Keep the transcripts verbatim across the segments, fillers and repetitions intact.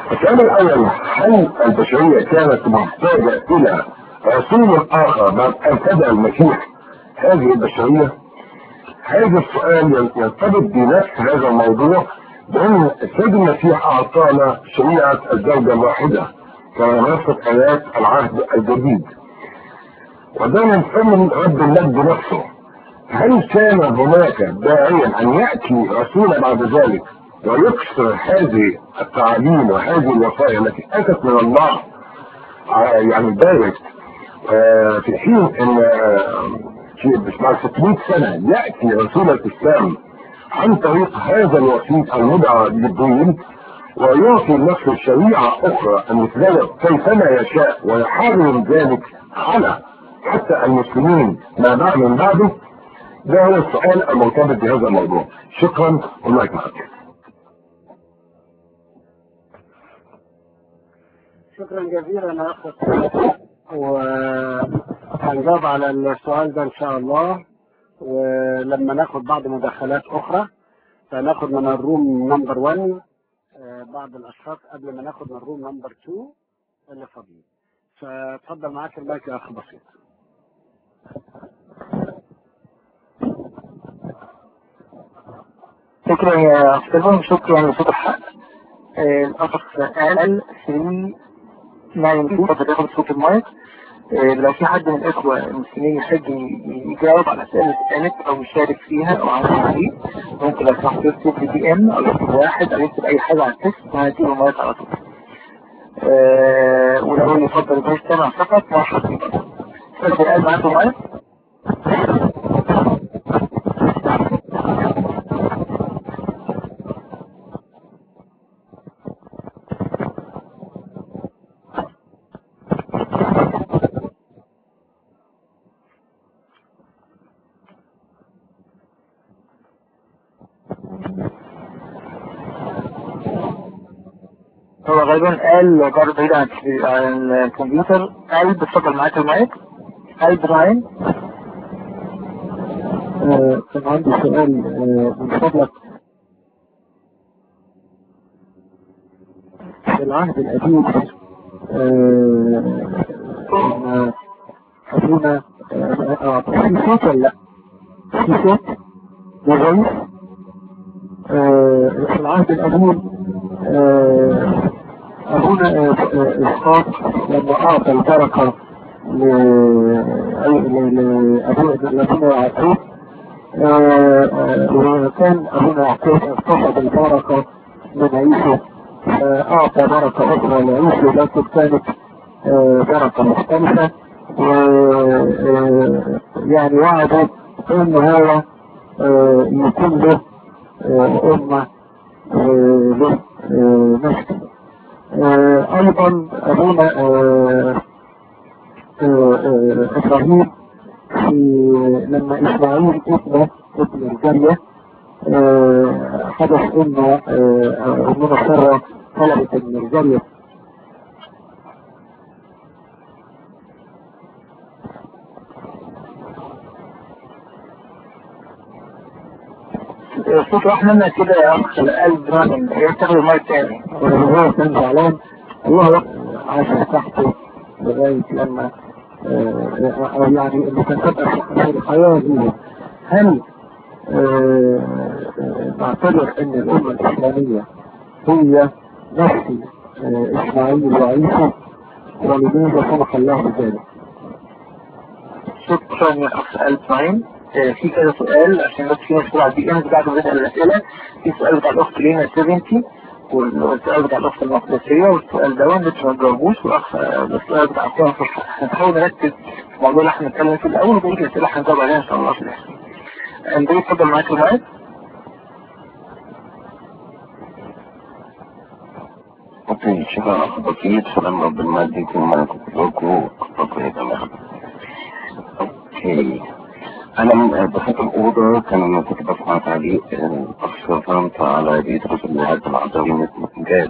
السؤال الأول: هل البشرية كانت محتاجة إلى رسول آخر بعد أن تبع المسيح هذه البشرية؟ هذا السؤال يرتبط بنفس هذا الموضوع، بأن السيد المسيح أعطانا شريعة الزوجة الواحدة كما نصت آيات العهد الجديد، وده من فم رب المجد نفسه. هل كان هناك داعيا أن يأتي رسول بعد ذلك ويكسر هذه التعاليم وهذه الوصايا التي أتت من الله يعني دايركت، في حين أن في بعد ستمائة سنة يأتي رسول الإسلام عن طريق هذا الوسيط المدعى جبريل ويعطي نفسه الشريعة أخرى أن يتغير كيفما يشاء ويحرم ذلك على حتى المسلمين ما بعد من بعده؟ ده هو السؤال المرتبط بهذا الموضوع. شكرا والله معك. شكرا جزيلا يا اخ، وهنجاوب على السؤال ده ان شاء الله، ولما ناخد بعض مداخلات اخرى فناخد من الروم نمبر واحد بعض الاشخاص قبل ما ناخد من الروم نمبر اتنين اللي فاضيين. فتفضل معاك المايك يا اخ بسيط. شكرا يا أستاذ، شكرا لصوت الحق. الأخ قال ثلاثة تسعة اتنين تاخد صوت المايك. لو في حد من الإخوة المسلمين يحب يجاوب على الأسئلة اللي اتقالت أو يشارك فيها أو عنده تعليق، ممكن لو سمحت يكتب في دي إم أو يكتب واحد أو يكتب أي حاجة على التكست وهديله المايك على طول. ولو يفضل يكون سامع فقط مرحبا بك. أستاذ قال معاكم مايك. هو غالبا قال جار بعيد عن الكمبيوتر. قال بتفضل معاك المايك. قال براين. كان عندي سؤال من فضلك. في العهد القديم أبونا في صوت ولا لا؟ في صوت وغير في العهد القديم أبونا إسحاق لما أعطى البركة لأبونا يعقوب، وكان أبونا يعقوب اقتصد البركة من عيسو، أعطى بركة أخرى لعيسو لكن كانت بركة مختلفة، ويعني وعده إن هو يكون له أمة له نفسه. أيضا أبونا إبراهيم لما إسماعيل ابنه ابن الجارية حدث إنه أمنا سارة طلبت ابن الجارية صوت واحد منا كده يا أخ القلب رانم يتخذ المايك تاني. وهو كان زعلان الله عاش تحته لغاية لما يعني اللي كان تبقى في الحياة دي. هل نعتبر ان الأمة الإسلامية هي نفس إسماعيل وعيسى، ولماذا سمح الله بذلك؟ شكرا يا أخ ألفين. في كذا سؤال عشان بس في ناس طلع دي انا بعد ما بدأ الأسئلة. في سؤال بتاع الأخت لينا سبعين والسؤال بتاع الأخت المقدسية والسؤال دوان لسه ما تجاوبوش، والسؤال بتاع الصحة. هنحاول نركز في الموضوع اللي احنا نتكلم فيه الأول وبقية الأسئلة هنجاوب عليها إن شاء الله في الآخر. أندري اتفضل معاك المايك. اوكي، شكرا اخ بسيط. سلام رب المجد يكون معكم كلكم. اوكي، انا دخلت الاوضه كان كنت بسمع تعليق الاخ فرنسا على بيدرس الوعد العظيم جاد.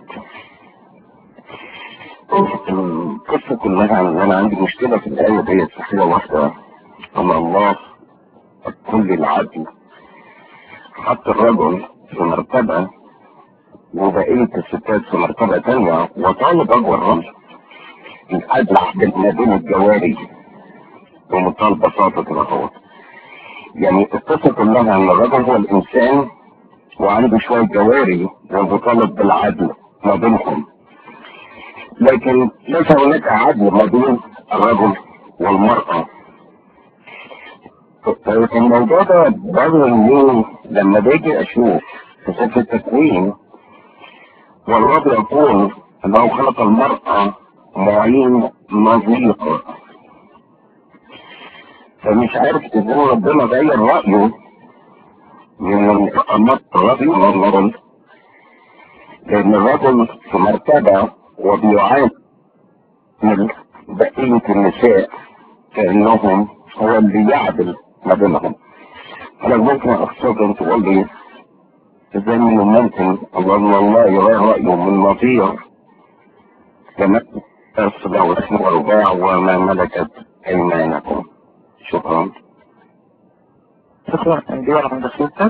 القصه كلها عن ان انا عندي مشكله في الايه ديت في حاجه واحده، ان الله كل العدل حط الرجل في مرتبه وبقية الستات في مرتبة تانية، وطالب أكبر رمز العدل ما بين الجواري بمنتهى البساطة كده هو. يعني القصة كلها إن الرجل هو الإنسان وعنده شوية جواري ومطالب بالعدل ما بينهم، لكن ليس هناك عدل ما بين الرجل والمرأة. الموضوع ده برضه لما باجي أشوف في سفر التكوين والرب يقول انه خلق المرأة معين نظيفة، فمش عارف ازاي ربنا غير رأيه من المقامات الرجل والرجل، لان الرجل في مرتبة وبيعامل بقية النساء كأنهم هو اللي يعدل ما بينهم. انا ممكن اختصر تقول لي ازاي من ممكن الله الله يغير رأيه من نظير كما تصل واسم ورباع وما ملكت ايمانكم. شكرا. شكرا جزيلا عند حضرتك.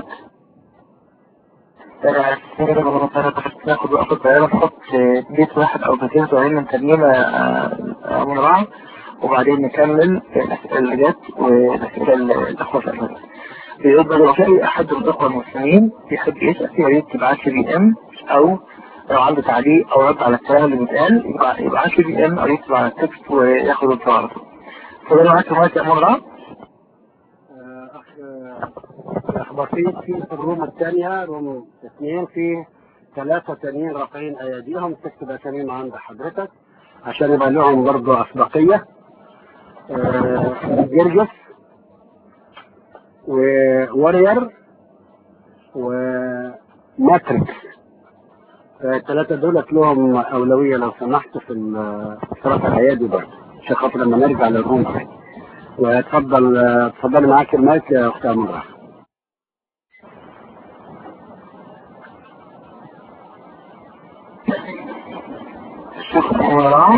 ناخد وقت صغيرة نحط بيت واحد أو بيتين صغيرين من ترجمة من بعض، وبعدين نكمل الأسئلة اللي جت والأسئلة الأخوة الأخوة. بيبقى لو في أحد من الأخوة المسلمين يحب يسأل يا ريت تبعت لي بي إم، أو لو عنده تعليق أو رد على الكلام اللي بيتقال يبعت لي بي إم أو يكتب على التكست وياخد الصورة. فده معاك معاك يا أمور أخ بسيط. في الروم الثانية روم اثنين في ثلاثة تانيين رافعين أيديهم، تكتب أساميهم عند حضرتك عشان يبقى لهم برضه أسبقية. جرجس وورير وماتريكس، الثلاثة دولت لهم أولوية لو سمحت في رفع الأيادي برضه عشان خاطر لما نرجع للروم. وتفضل تفضل معاك المايك يا أختي أمورة. شكرا.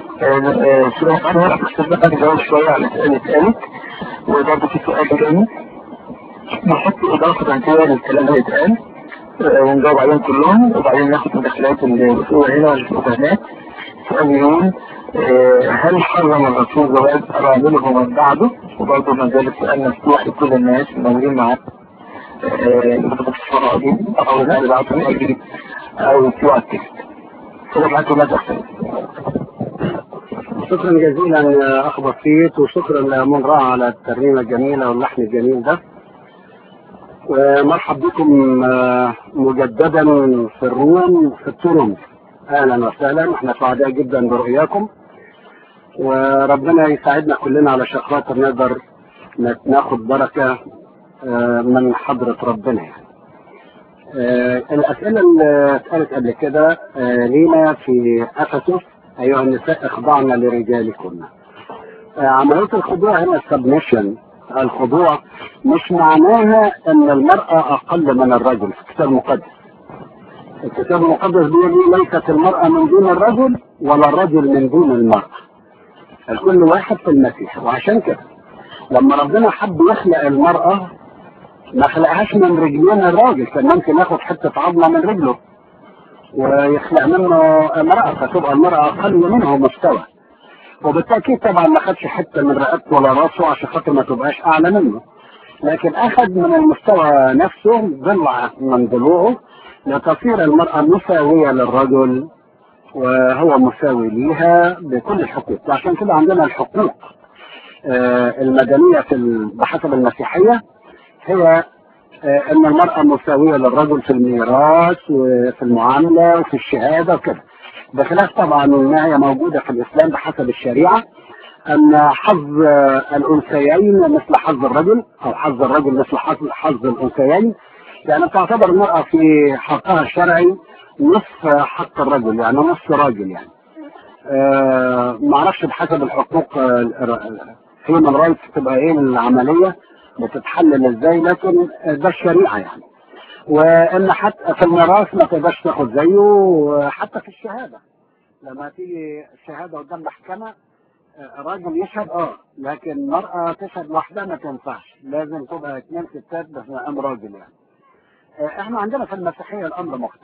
شكرا نجاوب شوية على الأسئلة اتقالت، وبرضه في سؤال تاني نحط إضافة انتباه للكلام اللي اتقال ونجاوب عليهم كلهم، وبعدين ناخد مداخلات الأسئلة هنا والمداخلات. سؤال يقول هل حرم الرسول زواج أرامله من بعده؟ وبرضه ما زال السؤال مفتوح لكل الناس الموجودين معانا اللي بتتصرف دي أو اللي بعتوا من أو يكتبوا على التكست. كده معاكم مداخلة. شكرا جزيلا يا أخ بسيط، وشكرا لمنرى على الترنيمة الجميلة واللحن الجميل ده. ومرحب بكم مجددا في الروم في التورم. اهلا وسهلا، احنا سعداء جدا برؤياكم، وربنا يساعدنا كلنا على خاطر نقدر ناخد بركه من حضره ربنا. الاسئله اللي اتقالت قبل كده لينا في افسس: ايها النساء اخضعن لرجالكن. عمليه الخضوع هنا السبمشن، الخضوع مش معناها ان المرأة اقل من الرجل في الكتاب المقدس. الكتاب المقدس بيقول ليست المرأة من دون الرجل ولا الرجل من دون المرأة، الكل واحد في المسيح. وعشان كده لما ربنا حب يخلق المرأة ما خلقهاش من رجلين الراجل، كان ممكن ياخد حتة عظمة من رجله ويخلق منه امرأة فتبقى المرأة اقل منه مستوى، وبالتأكيد طبعا ما خدش حتة من رقبته ولا راسه عشان خاطر ما تبقاش اعلى منه، لكن اخذ من المستوى نفسه ضلع من ضلوعه لتصير المرأة مساوية للرجل وهو مساوي ليها بكل الحقوق. وعشان كده عندنا الحقوق المدنية في بحسب المسيحية هي ان المرأة مساوية للرجل في الميراث وفي المعاملة وفي الشهادة وكده، بخلاف طبعا ما هي موجودة في الاسلام بحسب الشريعة ان حظ الانثيين مثل حظ الرجل او حظ الرجل مثل حظ الانثيين. يعني تعتبر المرأة في حقها الشرعي نصف حق الرجل، يعني نصف راجل يعني. أه معرفش بحسب الحقوق هيومن رايتس تبقى ايه العملية بتتحلل ازاي، لكن ده الشريعة يعني. وان حتى في الميراث ما تقدرش تاخد زيه، وحتى في الشهادة لما تيجي الشهادة قدام محكمة راجل يشهد اه لكن مرأة تشهد لوحدها ما تنفعش، لازم تبقى اثنين ستات بس مقام راجل يعني. احنا عندنا في المسيحية الامر مختلف،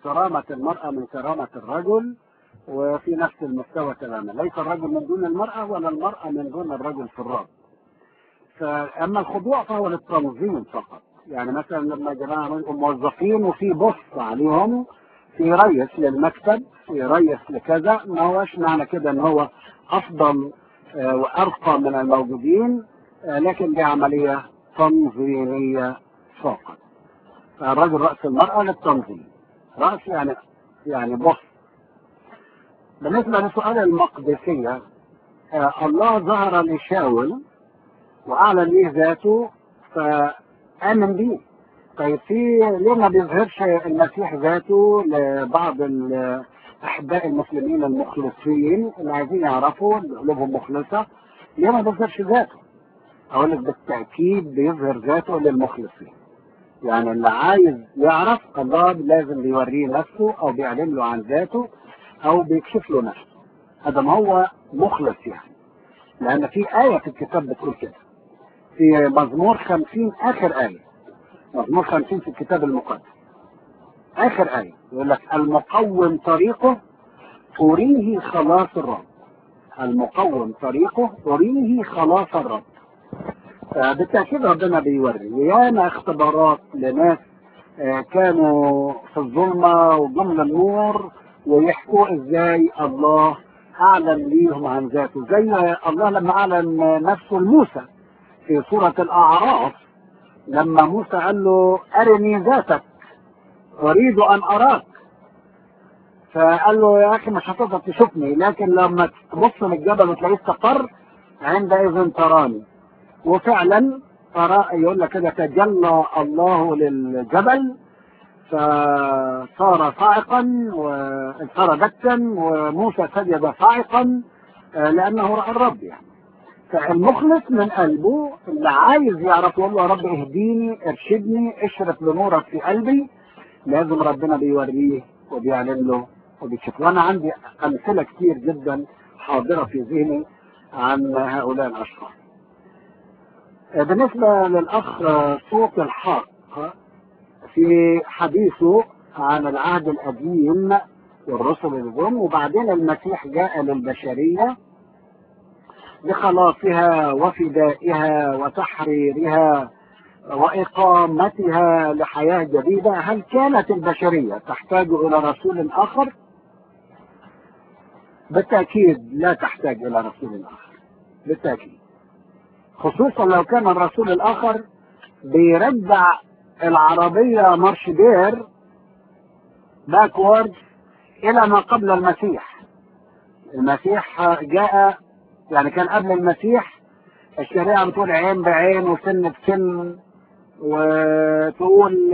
كرامة المرأة من كرامة الرجل، وفي نفس المستوى تماما، ليس الرجل من دون المرأة ولا المرأة من دون الرجل في الرب. فأما الخضوع فهو للتنظيم فقط. يعني مثلا لما جماعة موظفين وفي بص عليهم، في ريس للمكتب، في ريس لكذا، ما هوش معنى كده ان هو افضل وارقى من الموجودين، لكن دي عملية تنظيمية فقط. فالرجل رأس المرأة للتنظيم، رأس يعني يعني بص. بالنسبة لسؤال المقدسية، الله ظهر لشاول واعلن ليه ذاته فآمن بيه. طيب في ليه ما بيظهرش المسيح ذاته لبعض احباء المسلمين المخلصين اللي عايزين يعرفوا قلوبهم مخلصه؟ ليه ما بيظهرش ذاته؟ اقول لك بالتاكيد بيظهر ذاته للمخلصين. يعني اللي عايز يعرف الله لازم بيوريه نفسه او بيعلن له عن ذاته او بيكشف له نفسه، هذا ما هو مخلص يعني. لان في آية في الكتاب بتقول كده في مزمور خمسين، اخر آية مزمور خمسين في الكتاب المقدس، اخر آية يقول لك المقوم طريقه أريه خلاص الرب. المقوم طريقه أريه خلاص الرب. بالتأكيد ربنا بيوري. ويانا اختبارات لناس كانوا في الظلمة وضمن النور ويحكوا ازاي الله اعلن ليهم عن ذاته، زي الله لما اعلن نفسه لموسى في سورة الاعراف، لما موسى قال له ارني ذاتك اريد ان اراك، فقال له يا اخي مش هتقدر تشوفني، لكن لما تبص من الجبل وتلاقيه استقر عندئذ تراني. وفعلا ترى، يقول لك كده تجلى الله للجبل فصار صاعقا وصار دكا وموسى سجد صاعقا لانه راى الرب. يعني فالمخلص من قلبه اللي عايز يعرف يقول له يا رب اهديني ارشدني اشرف بنورك في قلبي، لازم ربنا بيوريه وبيعلن له وبيشوف. وانا عندي امثله كتير جدا حاضره في ذهني عن هؤلاء الاشخاص. بالنسبه للاخ صوت الحق في حديثه عن العهد القديم والرسل اللي جم وبعدين المسيح جاء للبشريه لخلاصها وفدائها وتحريرها وإقامتها لحياة جديدة، هل كانت البشرية تحتاج إلى رسول آخر؟ بالتأكيد لا تحتاج إلى رسول آخر، بالتأكيد، خصوصا لو كان الرسول الآخر بيرجع العربية مارشدير باكورد إلى ما قبل المسيح. المسيح جاء، يعني كان قبل المسيح الشريعة بتقول عين بعين وسن بسن، وتقول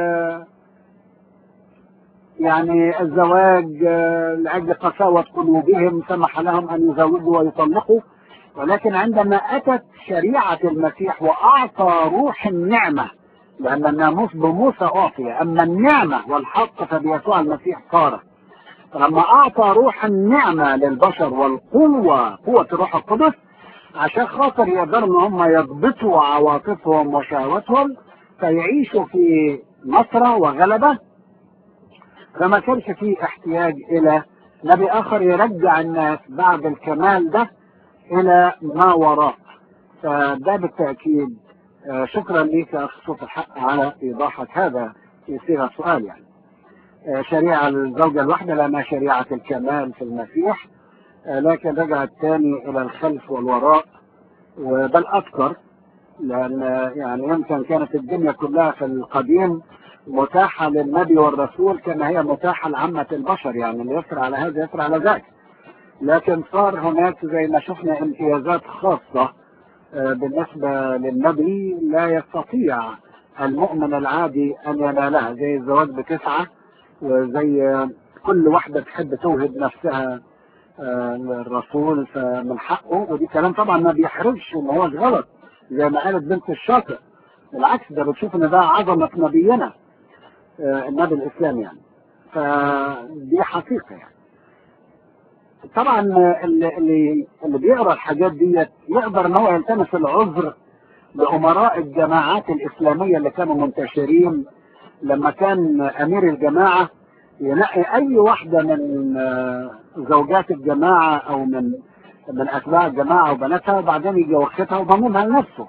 يعني الزواج لأجل قساوة قلوبهم سمح لهم أن يزوجوا ويطلقوا. ولكن عندما أتت شريعة المسيح وأعطى روح النعمة، لأن الناموس بموسى أعطي، أما النعمة والحق فبيسوع المسيح صار. فلما أعطى روح النعمة للبشر والقوة، قوة الروح القدس، عشان خاطر يقدروا ان هم يضبطوا عواطفهم وشهواتهم فيعيشوا في نصرة وغلبة، فما كانش فيه احتياج الى نبي اخر يرجع الناس بعد الكمال ده الى ما وراء. فده بالتأكيد. شكرا لك يا اخ صوت الحق على ايضاحك هذا في صيغة سؤال. يعني شريعة الزوجة الواحدة لنا شريعة الكمال في المسيح، لكن رجعت تاني الى الخلف والوراء وبل اكثر، لان يعني يمكن كانت الدنيا كلها في القديم متاحة للنبي والرسول كما هي متاحة لعامة البشر، يعني اللي يسرع على هذا يسرع على ذاك. لكن صار هناك زي ما شفنا امتيازات خاصة بالنسبة للنبي لا يستطيع المؤمن العادي ان ينالها، زي الزواج بتسعة، وزي كل واحدة تحب توهب نفسها الرسول فمن حقه. ودي كلام طبعا ما بيحرجش ان هو غلط زي ما قالت بنت الشاطئ، بالعكس ده بتشوف ان ده عظمة نبينا النبي الاسلامي. يعني فدي حقيقة. يعني طبعا اللي اللي, اللي بيقرا الحاجات دي يقدر ان هو يلتمس العذر لامراء الجماعات الاسلامية اللي كانوا منتشرين لما كان امير الجماعة ينقي اي واحدة من زوجات الجماعة او من من اتباع الجماعة وبناتها، وبعدين يجي واخدها وضمنها لنفسه.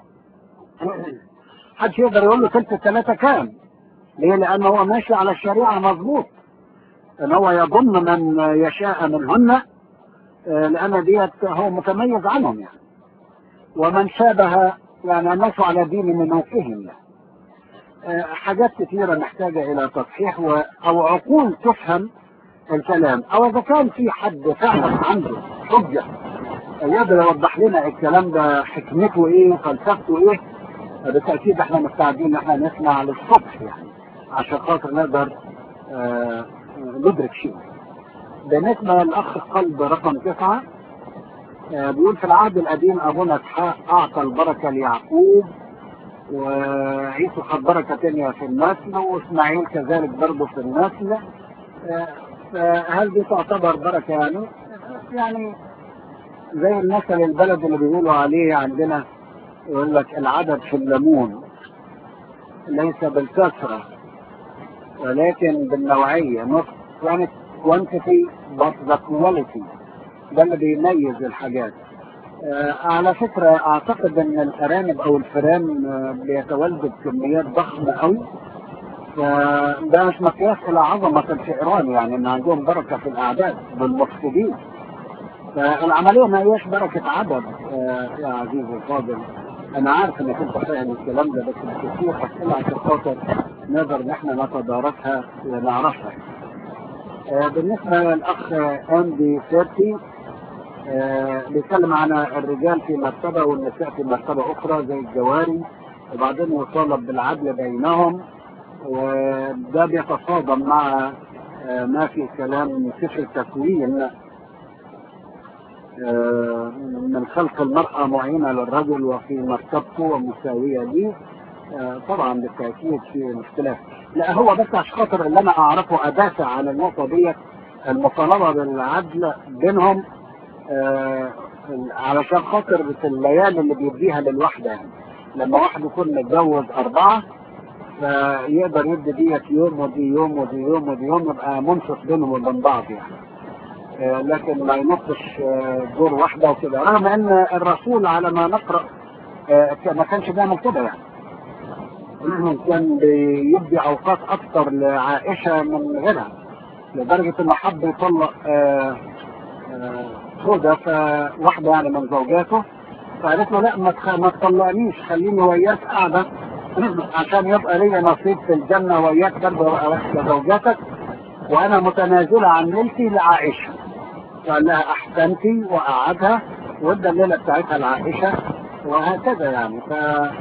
محدش يقدر يقول له تلت الثلاثة كام. ليه؟ لان هو ماشي على الشريعة مظبوط، ان هو يضم من يشاء منهن، لان ديت هو متميز عنهم يعني. ومن شابه يعني الناس على دين ملوكهم يعني. حاجات كثيرة محتاجة الى تصحيح و... او عقول تفهم الكلام، او اذا كان في حد فعلا عنده حجة يقدر يوضح لنا الكلام ده حكمته ايه وفلسفته ايه، بالتأكيد احنا مستعدين ان احنا نسمع للصبح يعني، عشان خاطر نقدر آه ندرك شيء. بالنسبة للأخ قلب رقم تسعة، آه بيقول في العهد القديم أبونا إسحاق أعطى البركة ليعقوب، وعيسو خد بركة تانية في النسل، وإسماعيل كذلك برضه في النسل. آه فهل دي تعتبر بركة يعني؟ يعني زي المثل البلد اللي بيقولوا عليه عندنا، يقول لك العدد في الليمون ليس بالكثرة ولكن بالنوعية، not quantity but the quality. ده اللي بيميز الحاجات. آه على فكرة اعتقد ان الارانب او الفئران آه بيتولدوا بكميات ضخمة قوي، فده مش مقياس الى عظمة الفئران يعني، ان عندهم بركة في الاعداد بالمفقودين. فالعملية ما هياش بركة عدد. آه يا عزيزي الفاضل، انا عارف انك انت فاهم الكلام ده، بس كتير اسئلة عشان خاطر نقدر ان احنا نتداركها ونعرفها. آه بالنسبة للاخ اندي سيرتي، آه بيتكلم عن الرجال في مرتبة والنساء في مرتبة اخرى زي الجواري، وبعدين يطالب بالعدل بينهم، وده بيتصادم مع آه ما في كلام سفر التكوين آه من خلق المرأة معينة للرجل وفي مرتبته ومساوية ليه. آه طبعا بالتأكيد في مشكلة. لا هو بس عشان خاطر اللي انا اعرفه ادافع عن النقطة ديت، المطالبة بالعدل بينهم آه علشان خاطر في الليالي اللي بيديها للوحدة يعني. لما واحد يكون متجوز اربعة فيقدر يدي ديت يوم ودي يوم ودي يوم ودي يوم، يبقى منصف بينهم وبين بعض يعني. آه لكن ما ينطش آه دور واحدة وكده، رغم ان الرسول على ما نقرأ آه ما كانش بيعمل كده يعني. كان بيدي اوقات اكتر لعائشة من غيرها، لدرجة انه حب يطلق آه سودة فواحدة يعني من زوجاته، فقالت له لا ما تطلقنيش، خليني وياك قاعدة عشان يبقى لي نصيب في الجنة وياك برضه زوجاتك، وانا متنازلة عن ملكي لعائشة. قال لها احسنتي وقعدها وادى الليلة بتاعتها لعائشة، وهكذا يعني. ف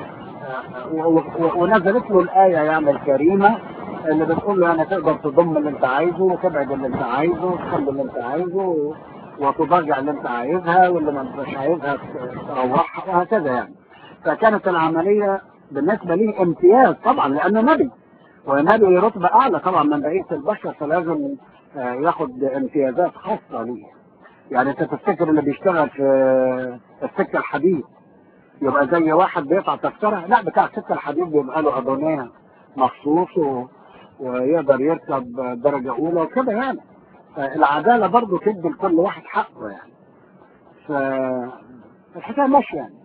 ونزلت له الآية يعني الكريمة اللي بتقول له يعني تقدر تضم اللي انت عايزه وتبعد اللي انت عايزه وتخلي اللي انت عايزه وتضرجع اللي انت عايزها، واللي ما انتش عايزها تروحها، وهكذا يعني. فكانت العملية بالنسبة لي امتياز طبعا لأنه نبي، والنبي رتبة أعلى طبعا من بقية البشر، فلازم ياخد امتيازات خاصة ليه. يعني انت تفتكر اللي بيشتغل في السكة الحديد يبقى زي واحد بيقطع تذكرة؟ لا، بتاع سكة الحديد بيبقى له أدونية مخصوص و... ويقدر يركب درجة أولى وكده يعني. العدالة برضو تدي لكل واحد حقه يعني. فالحكاية ماشية يعني.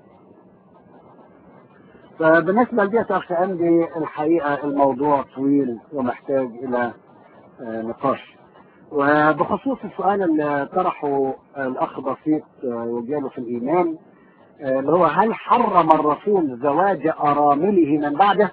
فبالنسبة لديت أخي عندي الحقيقة الموضوع طويل ومحتاج إلى نقاش. وبخصوص السؤال اللي طرحه الأخ بسيط وجاله في الإيمان، اللي هو هل حرم الرسول زواج أرامله من بعده؟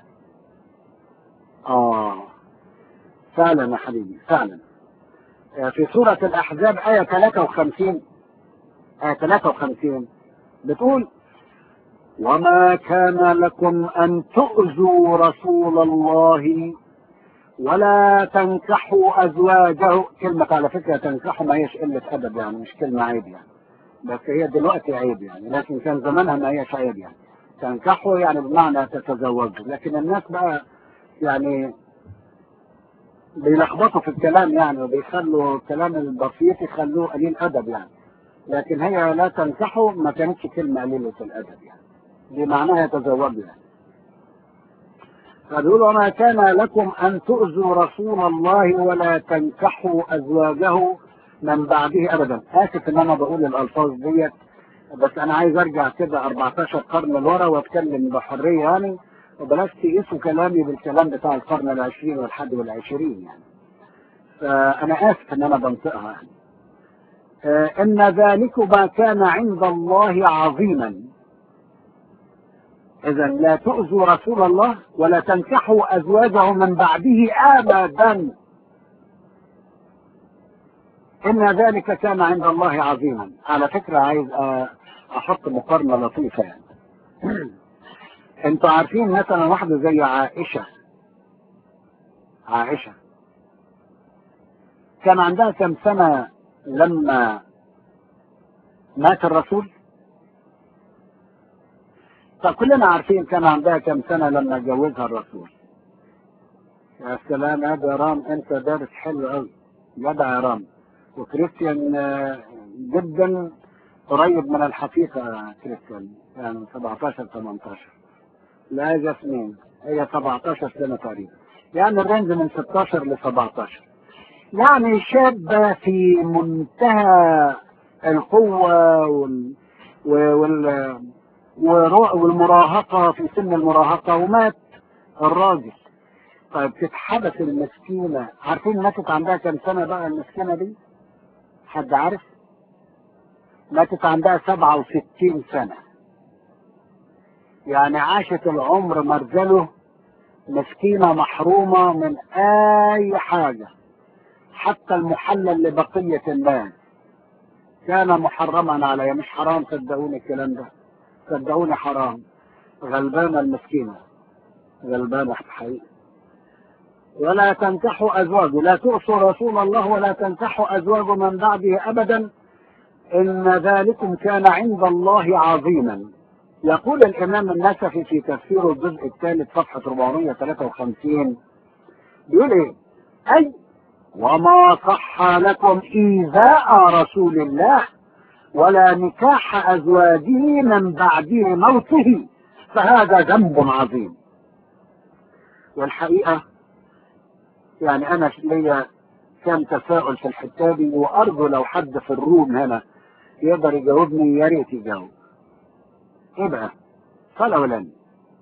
آه فعلا يا حبيبي فعلا. في سورة الأحزاب آية ثلاثة وخمسين آية ثلاثة وخمسين بتقول: وما كان لكم أن تؤذوا رسول الله ولا تنكحوا أزواجه. كلمة على فكرة تنكحوا ما هيش قلة أدب يعني، مش كلمة عيب يعني، بس هي دلوقتي عيب يعني، لكن كان زمانها ما هيش عيب يعني. تنكحوا يعني بمعنى تتزوجوا، لكن الناس بقى يعني بيلخبطوا في الكلام يعني، وبيخلوا الكلام البسيط يخلوه قليل أدب يعني. لكن هي لا تنكحوا ما كانتش كلمة قليلة الأدب يعني، دي معناها يتزوجوا يعني. فبيقولوا ما كان لكم أن تؤذوا رسول الله ولا تنكحوا أزواجه من بعده أبدا. آسف إن أنا بقول الألفاظ ديت، بس أنا عايز أرجع كده أربعتاشر قرن لورا وأتكلم بحرية يعني، وبلاش تقيسوا كلامي بالكلام بتاع القرن العشرين والحادي والعشرين يعني. فأنا آسف إن أنا بنطقها يعني. آه إن ذلك ما كان عند الله عظيما. إذا لا تؤذوا رسول الله ولا تنكحوا أزواجه من بعده أبدا. إن ذلك كان عند الله عظيما. على فكرة عايز أحط مقارنة لطيفة يعني. أنتوا عارفين مثلا واحدة زي عائشة. عائشة كان عندها كم سنة لما مات الرسول؟ فكلنا عارفين كان عندها كم سنة لما جوزها الرسول. يا سلام يا رام، انت دارس حلو قوي جدع يا رام، وكريستيان جدا قريب من الحقيقة. كريستيان يعني سبعتاشر تمنتاشر، لا جاسمين هي سبعتاشر سنة تقريبا، يعني الرينج من ستاشر ل سبعتاشر، يعني شابة في منتهى القوة وال... وال... والمراهقة، في سن المراهقة، ومات الراجل. طيب تتحبس المسكينة. عارفين ماتت عندها كم سنة بقى المسكينة دي؟ حد عارف؟ ماتت عندها سبعة وستين سنة، يعني عاشت العمر مرجله مسكينة محرومة من أي حاجة، حتى المحلل لبقية الناس كان محرما عليها. مش حرام، صدقوني الكلام ده، صدقوني حرام. غلبانة المسكينة، غلبانة حقيقي. ولا تنكحوا أزواجه، لا تؤسوا رسول الله ولا تنكحوا أزواجه من بعده أبدا، إن ذلكم كان عند الله عظيما. يقول الإمام النسفي في تفسيره الجزء الثالث صفحة أربعمائة وثلاثة وخمسين، بيقول إيه؟ أي وما صح لكم إيذاء رسول الله ولا نكاح أزواجه من بعده موته، فهذا ذنب عظيم. والحقيقة يعني أنا ليا كان تساؤل في الحتة دي، وأرجو لو حد في الروم هنا يقدر يجاوبني يا ريت يجاوب. إيه بقى؟ صلاة ولا لا؟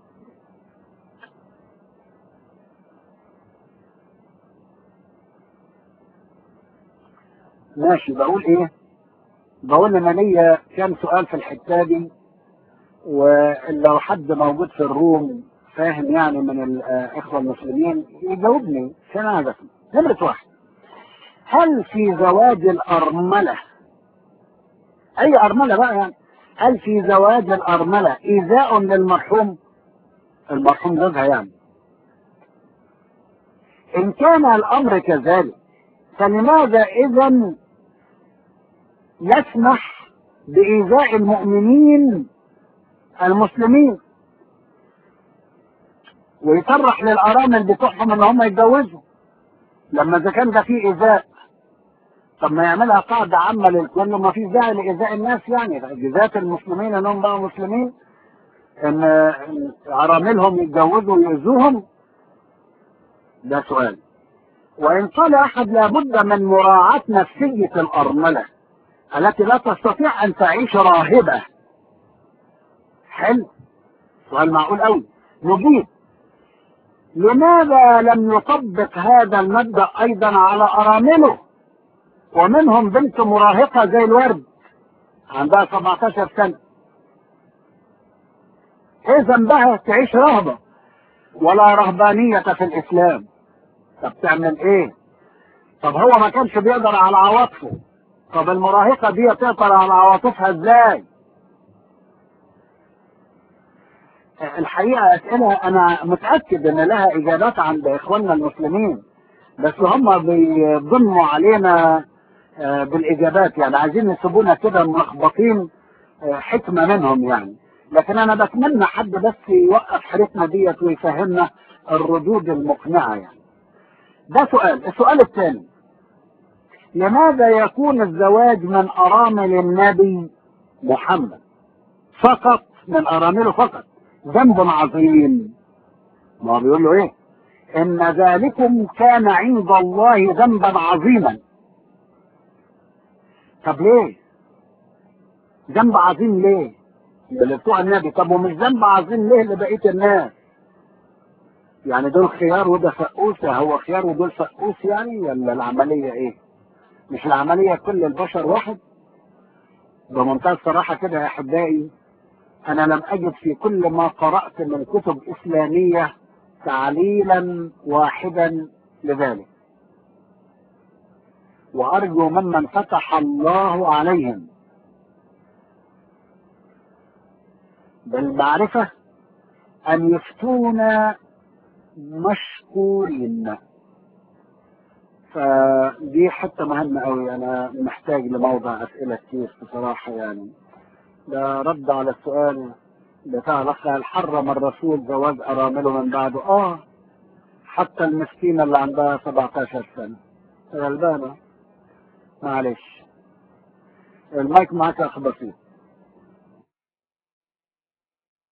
ماشي. بقول إيه؟ بقول إن ليا كام سؤال في الحتة دي، ولو حد موجود في الروم فاهم يعني من الإخوة المسلمين يجاوبني عشان أعرف. نمرة واحد، هل في زواج الأرملة، أي أرملة بقى يعني، هل في زواج الأرملة إيذاء للمرحوم؟ المرحوم زوجها يعني. إن كان الأمر كذلك فلماذا إذن يسمح بإيذاء المؤمنين المسلمين ويصرح للأرامل بتوعهم إن هم يتجوزوا؟ لما إذا كان ده فيه إيذاء، طب ما يعملها قاعدة عامة للكل، ما فيش داعي لإيذاء الناس يعني. جزات المسلمين إنهم بقوا مسلمين، إن أراملهم يتجوزوا ويؤذوهم؟ ده سؤال. وإن قال أحد لابد من مراعاة نفسية الأرملة التي لا تستطيع أن تعيش راهبة. حلو، سؤال معقول أوي. نجيب لماذا لم يطبق هذا المبدأ أيضا على أرامله؟ ومنهم بنت مراهقة زي الورد عندها سبعتاشر سنة، ايه ذنبها تعيش رهبة؟ ولا رهبانية في الإسلام. طب تعمل ايه؟ طب هو ما كانش بيقدر على عواطفه، طب المراهقة دي تقدر على عواطفها ازاي؟ الحقيقة أسئلة أنا متأكد إن لها إجابات عند إخواننا المسلمين، بس هم بيضموا علينا بالإجابات، يعني عايزين يسيبونا كده ملخبطين حكمة منهم يعني. لكن أنا بتمنى حد بس يوقف حيرتنا ديت ويفهمنا الردود المقنعة يعني. ده سؤال. السؤال الثاني، لماذا يكون الزواج من أرامل النبي محمد فقط، من أرامله فقط، ذنب عظيم؟ ما هو بيقول له ايه؟ ان ذلكم كان عند الله ذنبا عظيما. طب ليه؟ ذنب عظيم ليه؟ اللي بتوع النبي. طب ومش ذنب عظيم ليه لبقيه الناس؟ يعني دول خيار وده فقوس، هو خيار ودول فقوس يعني، ولا العمليه ايه؟ مش العمليه كل البشر واحد؟ بمنتهى الصراحه كده يا احبائي، انا لم اجد في كل ما قرات من كتب اسلاميه تعليلا واحدا لذلك، وارجو ممن فتح الله عليهم بالمعرفه ان يفتونا مشكورين. فدي حته مهمه قوي، انا محتاج لموضع اسئله كتير بصراحه يعني. ده رد على السؤال بتاع الاخ، هل حرم الرسول زواج ارامله من بعده؟ اه، حتى المسكينه اللي عندها سبعتاشر سنه غلبانه. معلش، المايك معاك يا اخ بسيط.